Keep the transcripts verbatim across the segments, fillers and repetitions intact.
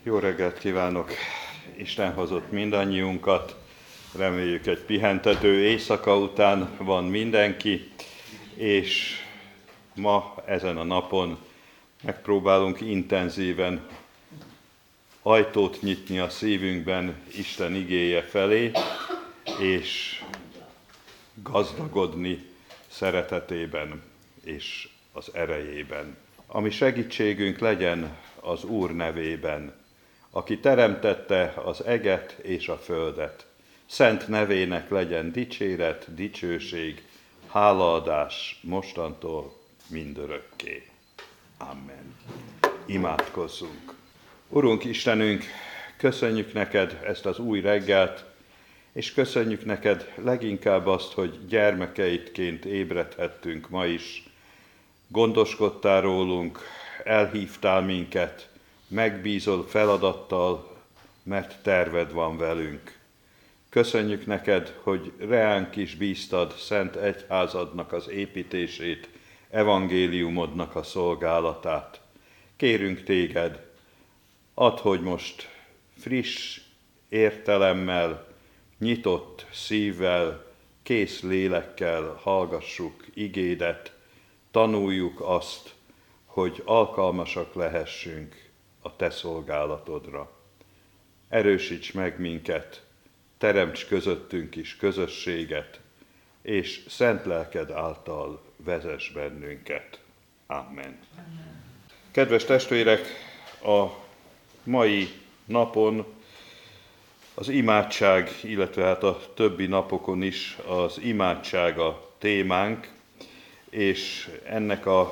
Jó reggelt kívánok! Isten hozott mindannyiunkat. Reméljük, egy pihentető éjszaka után van mindenki, és ma ezen a napon megpróbálunk intenzíven ajtót nyitni a szívünkben Isten igéje felé, és gazdagodni szeretetében és az erejében. Ami segítségünk legyen az Úr nevében, aki teremtette az eget és a földet. Szent nevének legyen dicséret, dicsőség, hálaadás mostantól mindörökké. Amen. Imádkozzunk. Urunk Istenünk, köszönjük neked ezt az új reggelt, és köszönjük neked leginkább azt, hogy gyermekeidként ébredhettünk ma is. Gondoskodtál rólunk, elhívtál minket, megbízol feladattal, mert terved van velünk. Köszönjük neked, hogy reánk is bíztad szent egyházadnak az építését, evangéliumodnak a szolgálatát. Kérünk téged, add, hogy most friss értelemmel, nyitott szívvel, kész lélekkel hallgassuk igédet, tanuljuk azt, hogy alkalmasak lehessünk a te szolgálatodra. Erősíts meg minket, teremts közöttünk is közösséget, és szent lelked által vezess bennünket. Amen. Amen. Kedves testvérek, a mai napon az imádság, illetve hát a többi napokon is az imádság a témánk, és ennek az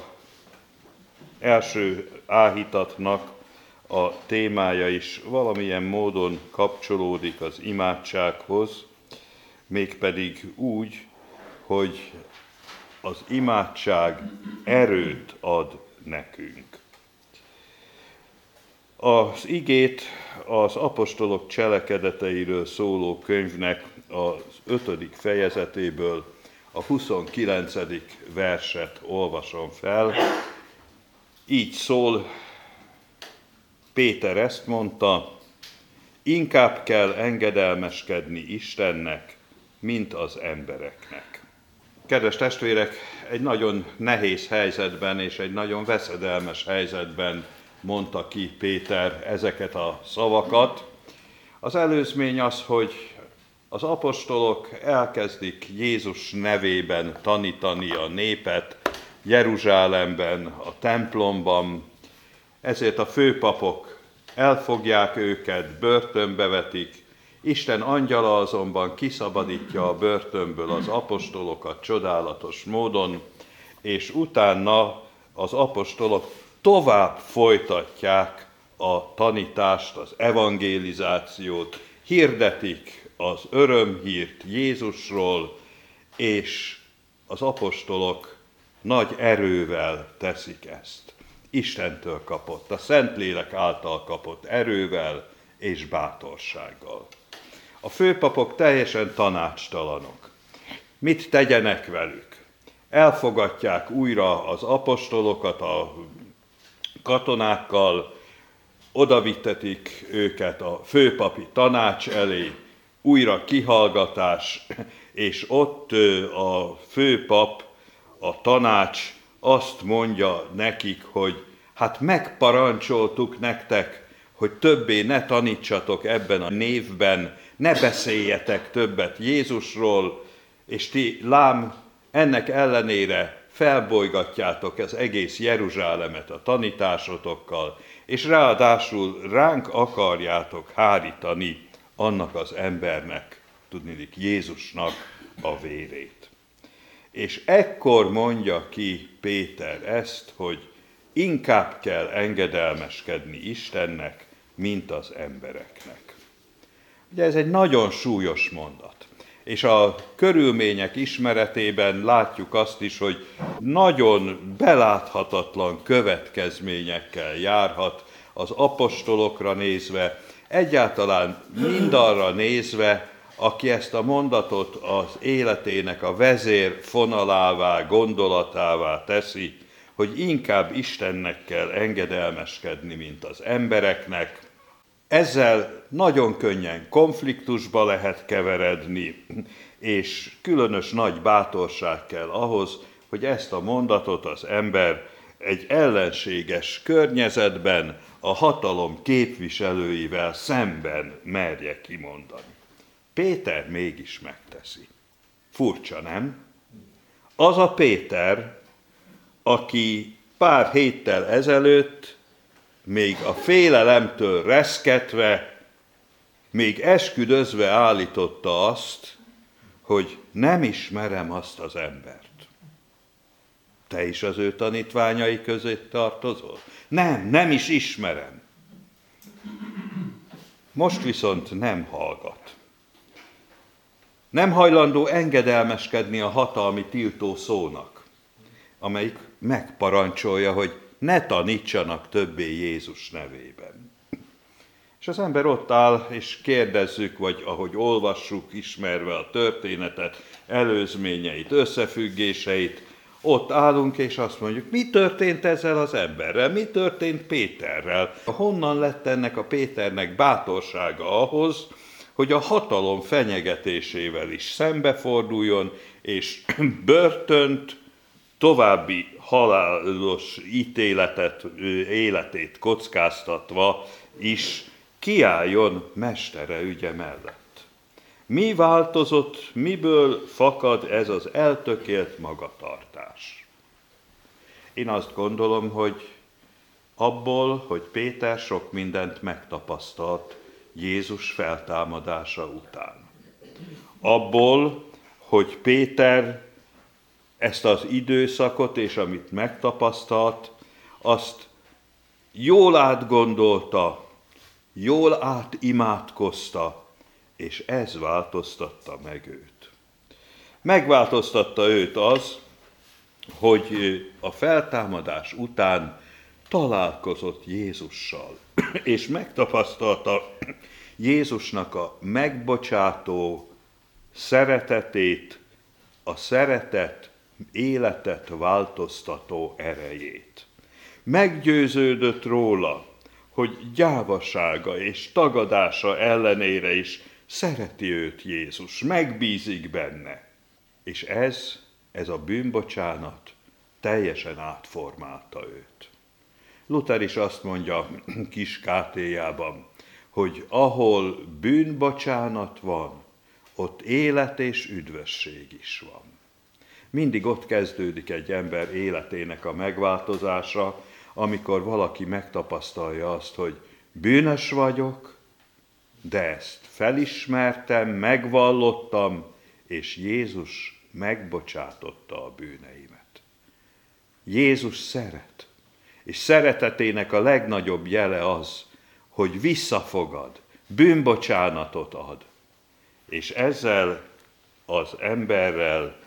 első áhítatnak a témája is valamilyen módon kapcsolódik az imádsághoz, mégpedig úgy, hogy az imádság erőt ad nekünk. Az igét az apostolok cselekedeteiről szóló könyvnek az ötödik fejezetéből a huszonkilencedik verset olvasom fel. Így szól, Péter ezt mondta, inkább kell engedelmeskedni Istennek, mint az embereknek. Kedves testvérek, egy nagyon nehéz helyzetben és egy nagyon veszedelmes helyzetben mondta ki Péter ezeket a szavakat. Az előzmény az, hogy az apostolok elkezdik Jézus nevében tanítani a népet Jeruzsálemben, a templomban, ezért a főpapok elfogják őket, börtönbe vetik, Isten angyala azonban kiszabadítja a börtönből az apostolokat csodálatos módon, és utána az apostolok tovább folytatják a tanítást, az evangelizációt, hirdetik az örömhírt Jézusról, és az apostolok nagy erővel teszik ezt. Istentől kapott, a Szentlélek által kapott erővel és bátorsággal. A főpapok teljesen tanácstalanok. Mit tegyenek velük? Elfogadják újra az apostolokat a katonákkal, odavittetik őket a főpapi tanács elé, újra kihallgatás, és ott a főpap, a tanács azt mondja nekik, hogy hát megparancsoltuk nektek, hogy többé ne tanítsatok ebben a névben, ne beszéljetek többet Jézusról, és ti lám ennek ellenére felbolygatjátok az egész Jeruzsálemet a tanításotokkal, és ráadásul ránk akarjátok hárítani annak az embernek, tudniillik Jézusnak a vérét. És ekkor mondja ki Péter ezt, hogy inkább kell engedelmeskedni Istennek, mint az embereknek. Ugye ez egy nagyon súlyos mondat. És a körülmények ismeretében látjuk azt is, hogy nagyon beláthatatlan következményekkel járhat az apostolokra nézve, egyáltalán mindarra nézve, aki ezt a mondatot az életének a vezér fonalává, gondolatává teszi, hogy inkább Istennek kell engedelmeskedni, mint az embereknek. Ezzel nagyon könnyen konfliktusba lehet keveredni, és különös nagy bátorság kell ahhoz, hogy ezt a mondatot az ember egy ellenséges környezetben a hatalom képviselőivel szemben merje kimondani. Péter mégis megteszi. Furcsa, nem? Az a Péter, aki pár héttel ezelőtt még a félelemtől reszketve, még esküdözve állította azt, hogy nem ismerem azt az embert. Te is az ő tanítványai közé tartozol? Nem, nem is ismerem. Most viszont nem hallgat. Nem hajlandó engedelmeskedni a hatalmi tiltó szónak, amelyik megparancsolja, hogy ne tanítsanak többé Jézus nevében. És az ember ott áll, és kérdezzük, vagy ahogy olvassuk, ismerve a történetet, előzményeit, összefüggéseit, ott állunk, és azt mondjuk, mi történt ezzel az emberrel, mi történt Péterrel? Honnan lett ennek a Péternek bátorsága ahhoz, hogy a hatalom fenyegetésével is szembeforduljon, és börtönt, további halálos ítéletet, életét kockáztatva is kiálljon mestere ügye mellett. Mi változott, miből fakad ez az eltökélt magatartás? Én azt gondolom, hogy abból, hogy Péter sok mindent megtapasztalt Jézus feltámadása után. Abból, hogy Péter ezt az időszakot és amit megtapasztalt, azt jól átgondolta, jól átimádkozta, és ez változtatta meg őt. Megváltoztatta őt az, hogy a feltámadás után találkozott Jézussal, és megtapasztalta Jézusnak a megbocsátó szeretetét, a szeretet életet változtató erejét. Meggyőződött róla, hogy gyávasága és tagadása ellenére is szereti őt Jézus, megbízik benne. És ez, ez a bűnbocsánat teljesen átformálta őt. Luther is azt mondja kis kátéjában, hogy ahol bűnbocsánat van, ott élet és üdvösség is van. Mindig ott kezdődik egy ember életének a megváltozása, amikor valaki megtapasztalja azt, hogy bűnös vagyok, de ezt felismertem, megvallottam, és Jézus megbocsátotta a bűneimet. Jézus szeret, és szeretetének a legnagyobb jele az, hogy visszafogad, bűnbocsánatot ad, és ezzel az emberrel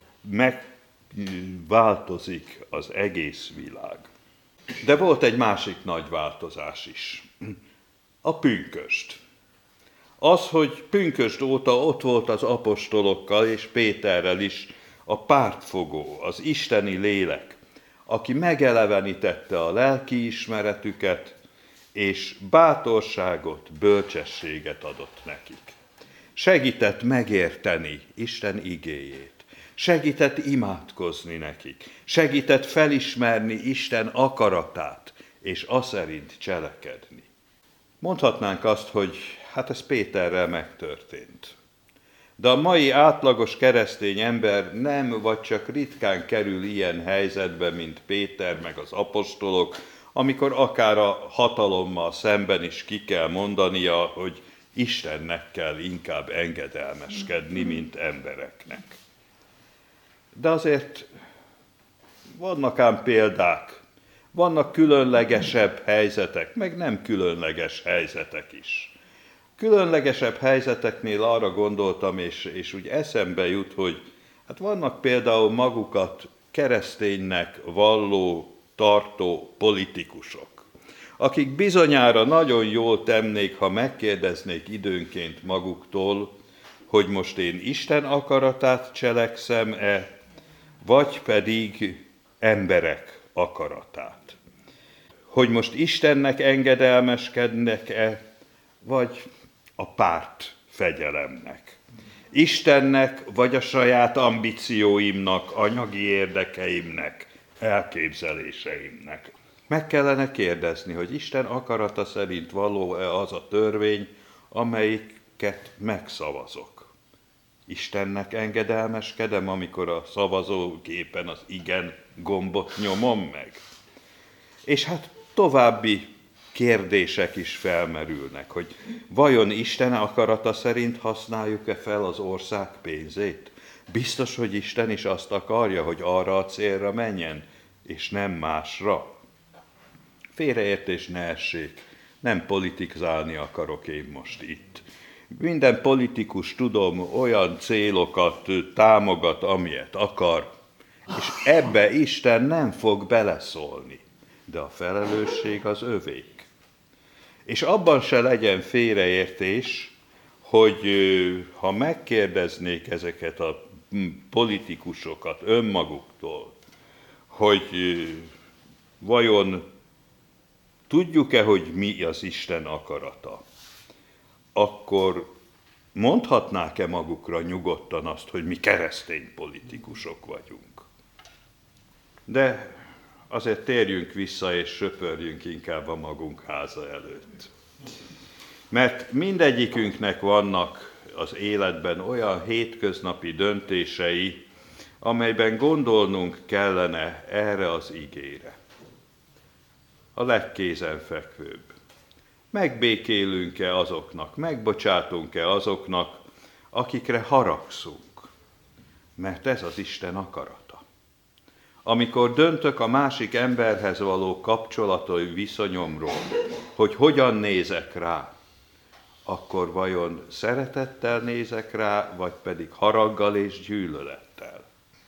megváltozik az egész világ. De volt egy másik nagy változás is. A pünkösd. Az, hogy pünkösd óta ott volt az apostolokkal és Péterrel is a pártfogó, az isteni lélek, aki megelevenítette a lelkiismeretüket, és bátorságot, bölcsességet adott nekik. Segített megérteni Isten igéjét. Segített imádkozni nekik, segített felismerni Isten akaratát, és aszerint cselekedni. Mondhatnánk azt, hogy hát ez Péterrel megtörtént. De a mai átlagos keresztény ember nem vagy csak ritkán kerül ilyen helyzetbe, mint Péter meg az apostolok, amikor akár a hatalommal szemben is ki kell mondania, hogy Istennek kell inkább engedelmeskedni, mint embereknek. De azért vannak ám példák, vannak különlegesebb helyzetek, meg nem különleges helyzetek is. Különlegesebb helyzeteknél arra gondoltam, és, és úgy eszembe jut, hogy hát vannak például magukat kereszténynek valló, tartó politikusok, akik bizonyára nagyon jól tennék, ha megkérdeznék időnként maguktól, hogy most én Isten akaratát cselekszem-e, vagy pedig emberek akaratát. Hogy most Istennek engedelmeskednek-e, vagy a párt fegyelemnek. Istennek, vagy a saját ambícióimnak, anyagi érdekeimnek, elképzeléseimnek. Meg kellene kérdezni, hogy Isten akarata szerint való-e az a törvény, amelyiket megszavazok. Istennek engedelmeskedem, amikor a szavazógépen az igen gombot nyomom meg. És hát további kérdések is felmerülnek, hogy vajon Isten akarata szerint használjuk-e fel az ország pénzét? Biztos, hogy Isten is azt akarja, hogy arra a célra menjen, és nem másra. Félreértés ne essék, nem politizálni akarok én most itt. Minden politikus, tudom, olyan célokat támogat, amilyet akar, és ebbe Isten nem fog beleszólni, de a felelősség az övék. És abban se legyen félreértés, hogy ha megkérdeznék ezeket a politikusokat önmaguktól, hogy vajon tudjuk-e, hogy mi az Isten akarata, akkor mondhatnák-e magukra nyugodtan azt, hogy mi keresztény politikusok vagyunk. De azért térjünk vissza és söpörjünk inkább a magunk háza előtt. Mert mindegyikünknek vannak az életben olyan hétköznapi döntései, amelyben gondolnunk kellene erre az igére. A legkézenfekvőbb. Megbékélünk-e azoknak, megbocsátunk-e azoknak, akikre haragszunk? Mert ez az Isten akarata. Amikor döntök a másik emberhez való kapcsolatai viszonyomról, hogy hogyan nézek rá, akkor vajon szeretettel nézek rá, vagy pedig haraggal és gyűlölettel?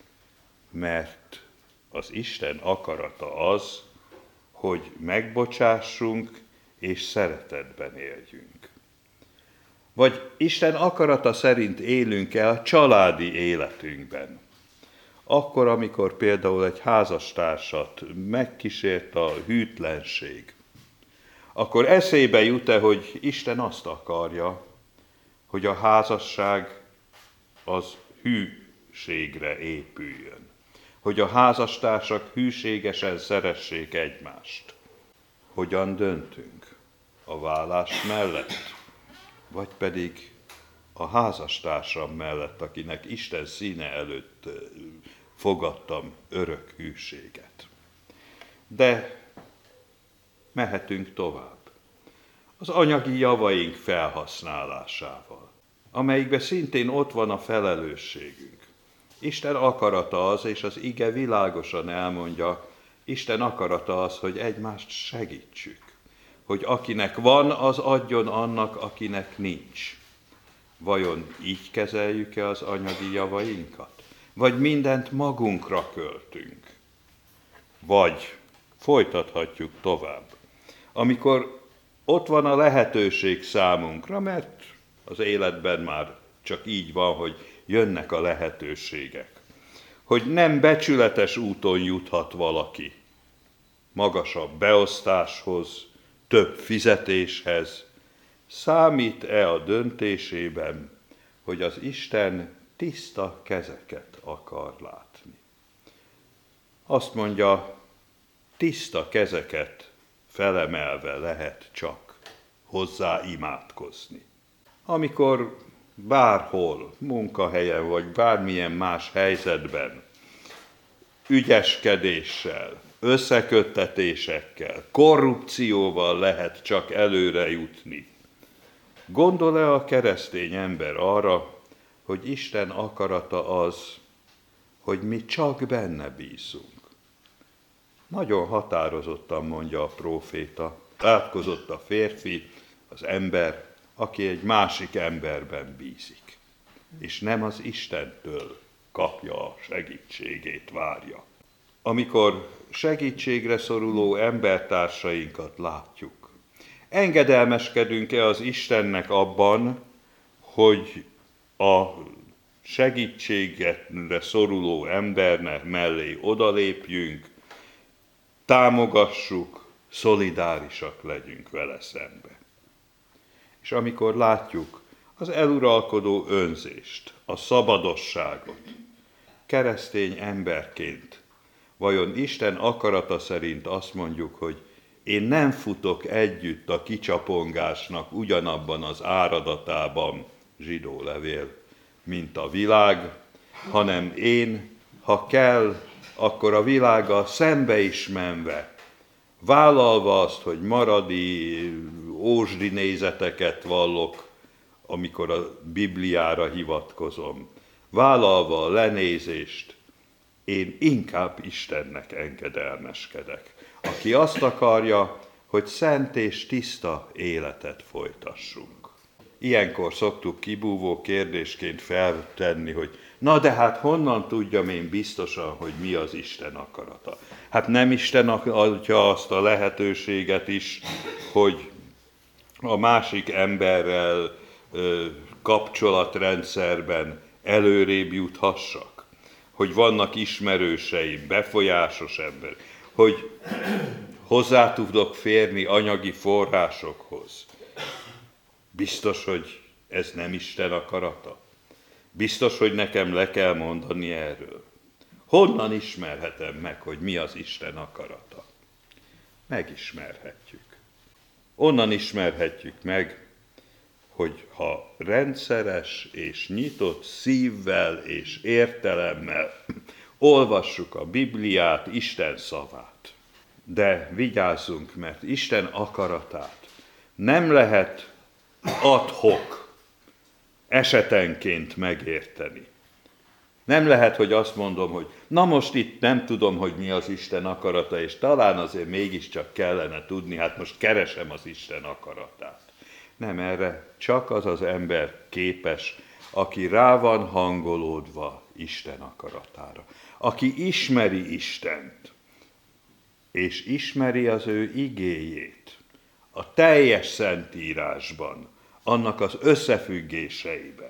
Mert az Isten akarata az, hogy megbocsássunk és szeretetben éljünk. Vagy Isten akarata szerint élünk-e a családi életünkben? Akkor, amikor például egy házastársat megkísért a hűtlenség, akkor eszébe jut-e, hogy Isten azt akarja, hogy a házasság az hűségre épüljön, hogy a házastársak hűségesen szeressék egymást. Hogyan döntünk? A vállás mellett, vagy pedig a házastársam mellett, akinek Isten színe előtt fogadtam örök hűséget. De mehetünk tovább. Az anyagi javaink felhasználásával, amelyikben szintén ott van a felelősségünk. Isten akarata az, és az ige világosan elmondja, Isten akarata az, hogy egymást segítsük. Hogy akinek van, az adjon annak, akinek nincs. Vajon így kezeljük-e az anyagi javainkat? Vagy mindent magunkra költünk? Vagy folytathatjuk tovább. Amikor ott van a lehetőség számunkra, mert az életben már csak így van, hogy jönnek a lehetőségek. Hogy nem becsületes úton juthat valaki magasabb beosztáshoz, több fizetéshez. Számít-e a döntésében, hogy az Isten tiszta kezeket akar látni? Azt mondja, tiszta kezeket felemelve lehet csak hozzá imádkozni. Amikor bárhol, munkahelyen vagy bármilyen más helyzetben ügyeskedéssel, összeköttetésekkel, korrupcióval lehet csak előre jutni. Gondol-e a keresztény ember arra, hogy Isten akarata az, hogy mi csak benne bízunk? Nagyon határozottan mondja a próféta, átkozott a férfi, az ember, aki egy másik emberben bízik, és nem az Istentől kapja a segítségét, várja. Amikor segítségre szoruló embertársainkat látjuk, engedelmeskedünk-e az Istennek abban, hogy a segítségre szoruló embernek mellé odalépjünk, támogassuk, szolidárisak legyünk vele szembe. És amikor látjuk az eluralkodó önzést, a szabadosságot, keresztény emberként, vajon Isten akarata szerint azt mondjuk, hogy én nem futok együtt a kicsapongásnak ugyanabban az áradatában, zsidó levél, mint a világ, hanem én, ha kell, akkor a világgal szembe is menve, vállalva azt, hogy maradi, ósdi nézeteket vallok, amikor a Bibliára hivatkozom, vállalva a lenézést, én inkább Istennek engedelmeskedek, aki azt akarja, hogy szent és tiszta életet folytassunk. Ilyenkor szoktuk kibúvó kérdésként feltenni, hogy na de hát honnan tudjam én biztosan, hogy mi az Isten akarata? Hát nem Isten adja azt a lehetőséget is, hogy a másik emberrel ö, kapcsolatrendszerben előrébb juthassak, hogy vannak ismerőseim, befolyásos ember, hogy hozzá tudok férni anyagi forrásokhoz. Biztos, hogy ez nem Isten akarata? Biztos, hogy nekem le kell mondani erről? Honnan ismerhetem meg, hogy mi az Isten akarata? Megismerhetjük. Onnan ismerhetjük meg, hogy ha rendszeres és nyitott szívvel és értelemmel olvassuk a Bibliát, Isten szavát. De vigyázzunk, mert Isten akaratát nem lehet ad-hoc, esetenként megérteni. Nem lehet, hogy azt mondom, hogy na most itt nem tudom, hogy mi az Isten akarata, és talán azért mégiscsak kellene tudni, hát most keresem az Isten akaratát. Nem, erre csak az az ember képes, aki rá van hangolódva Isten akaratára. Aki ismeri Istent, és ismeri az ő igéjét a teljes Szentírásban, annak az összefüggéseiben.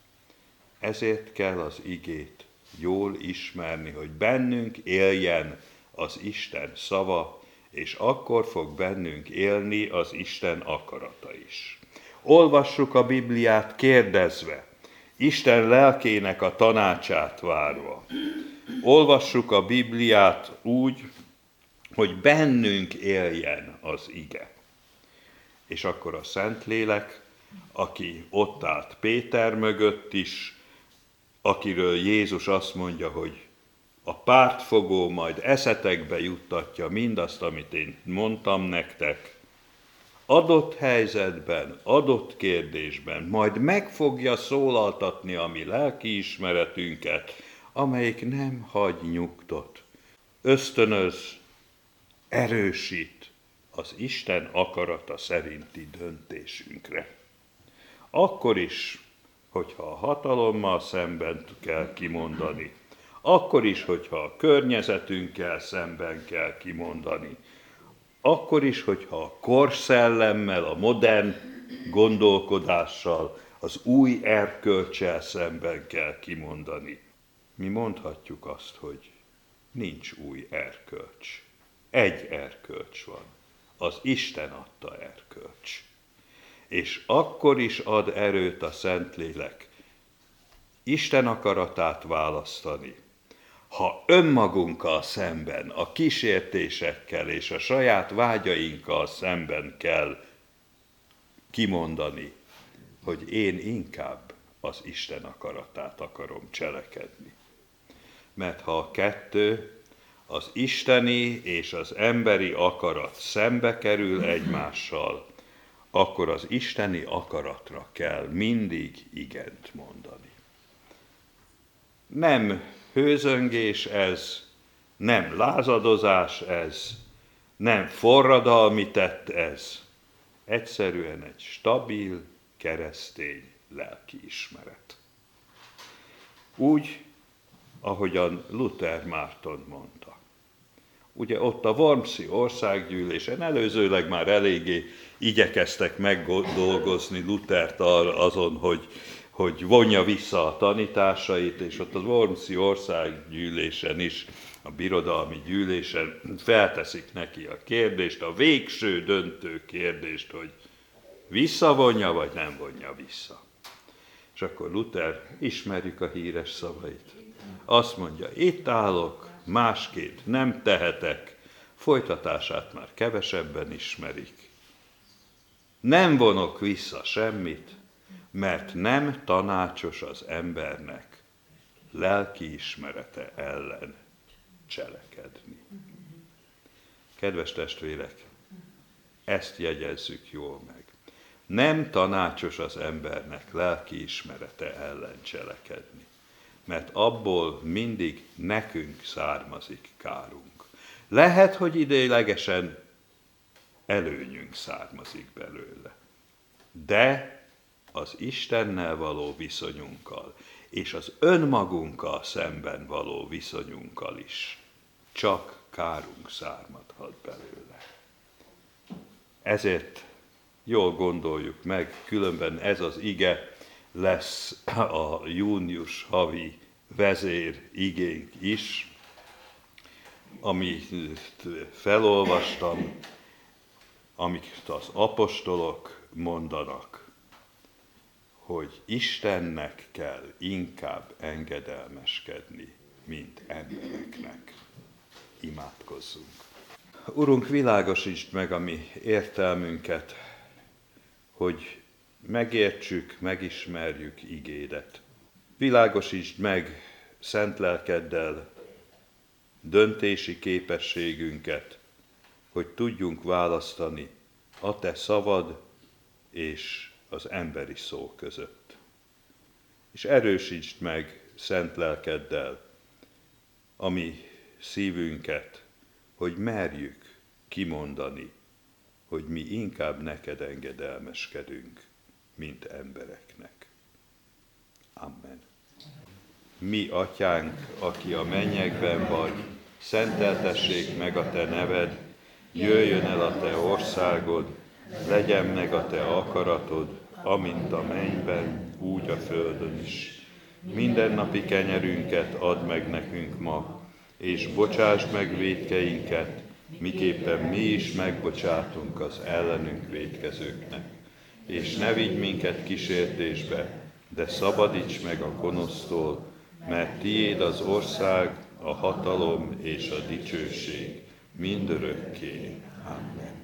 Ezért kell az igét jól ismerni, hogy bennünk éljen az Isten szava, és akkor fog bennünk élni az Isten akarata is. Olvassuk a Bibliát kérdezve, Isten lelkének a tanácsát várva. Olvassuk a Bibliát úgy, hogy bennünk éljen az ige. És akkor a Szentlélek, aki ott állt Péter mögött is, akiről Jézus azt mondja, hogy a pártfogó majd eszetekbe juttatja mindazt, amit én mondtam nektek, adott helyzetben, adott kérdésben majd meg fogja szólaltatni a mi lelkiismeretünket, amelyik nem hagy nyugtot, ösztönöz, erősít az Isten akarata szerinti döntésünkre. Akkor is, hogyha a hatalommal szemben kell kimondani, akkor is, hogyha a környezetünkkel szemben kell kimondani, akkor is, hogyha a korszellemmel, a modern gondolkodással, az új erkölccsel szemben kell kimondani. Mi mondhatjuk azt, hogy nincs új erkölcs. Egy erkölcs van, az Isten adta erkölcs. És akkor is ad erőt a Szentlélek Isten akaratát választani, ha önmagunkkal szemben, a kísértésekkel és a saját vágyainkkal szemben kell kimondani, hogy én inkább az Isten akaratát akarom cselekedni. Mert ha a kettő, az isteni és az emberi akarat szembe kerül egymással, akkor az isteni akaratra kell mindig igent mondani. Nem hőzöngés ez, nem lázadozás ez, nem forradalmi tett ez, egyszerűen egy stabil, keresztény lelkiismeret. Úgy, ahogyan Luther Márton mondta. Ugye ott a Wormsi országgyűlésen előzőleg már eléggé igyekeztek megdolgozni Luthert azon, hogy, hogy vonja vissza a tanításait, és ott az Wormsi országgyűlésen is, a birodalmi gyűlésen felteszik neki a kérdést, a végső döntő kérdést, hogy Visszavonja, vagy nem vonja vissza. És akkor Luther, ismerjük a híres szavait. Azt mondja, itt állok, másképp nem tehetek, folytatását már kevesebben ismerik. Nem vonok vissza semmit, mert nem tanácsos az embernek lelki ismerete ellen cselekedni. Kedves testvérek, ezt jegyezzük jól meg. Nem tanácsos az embernek lelki ismerete ellen cselekedni, mert abból mindig nekünk származik kárunk. Lehet, hogy idénylegesen előnyünk származik belőle, de az Istennel való viszonyunkkal és az önmagunkkal szemben való viszonyunkkal is csak kárunk szármadhat belőle. Ezért jól gondoljuk meg, különben ez az ige lesz a június havi vezér igénk is, amit felolvastam, amit az apostolok mondanak, hogy Istennek kell inkább engedelmeskedni, mint embereknek. Imádkozzunk. Urunk, világosítsd meg a mi értelmünket, hogy megértsük, megismerjük igédet. Világosítsd meg szent lelkeddel döntési képességünket, hogy tudjunk választani a te szavad és az emberi szó között. És erősítsd meg szent lelkeddel a mi szívünket, hogy merjük kimondani, hogy mi inkább neked engedelmeskedünk, mint embereknek. Amen. Mi, Atyánk, aki a mennyekben vagy, szenteltessék meg a te neved, jöjjön el a te országod, legyen meg a te akaratod, amint a mennyben, úgy a földön is. Mindennapi kenyerünket add meg nekünk ma, és bocsásd meg vétkeinket, miképpen mi is megbocsátunk az ellenünk vétkezőknek. És ne vigy minket kísértésbe, de szabadíts meg a gonosztól, mert tiéd az ország, a hatalom és a dicsőség mindörökké. Amen.